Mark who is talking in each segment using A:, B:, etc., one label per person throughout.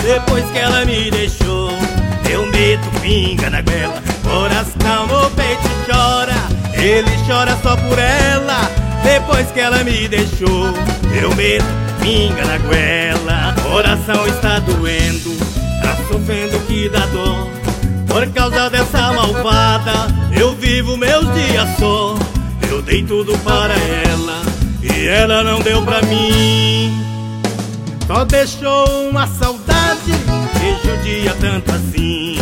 A: depois que ela me deixou. Eu meto pinga na goela, coração no peito chora. Ele chora só por ela, depois que ela me deixou. Eu meto pinga na goela, coração está doendo, tá sofrendo que dá dor. Por causa dessa malvada, eu vivo meus dias só. Eu dei tudo para ela e ela não deu pra mim. Só deixou uma saudade que judia tanto assim.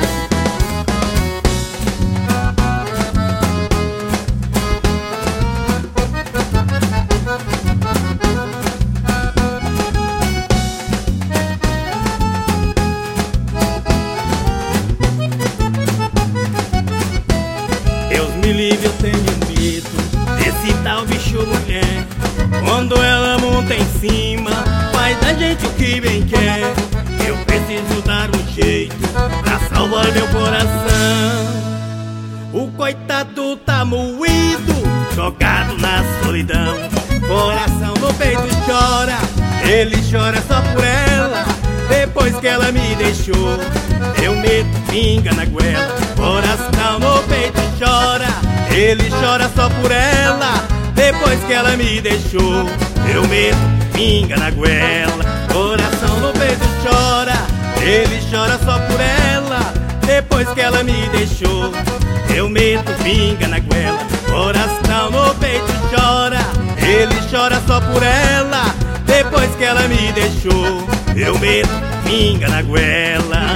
A: Deus me livre, eu tenho medo desse tal bicho mulher. Quando ela monta em cima, faz da gente o que bem quer. Eu preciso dar um jeito pra salvar meu coração. O coitado tá moído, jogado na solidão. Coração no peito chora, ele chora só por ela, depois que ela me deixou. Eu meto pinga na goela, coração no peito chora. Ele chora só por ela, depois que ela me deixou. Eu meto pinga na goela, coração no peito chora. Ele chora só por ela, depois que ela me deixou. Eu meto pinga na goela, coração no peito chora. Ele chora só por ela, depois que ela me deixou. Eu meto pinga na goela.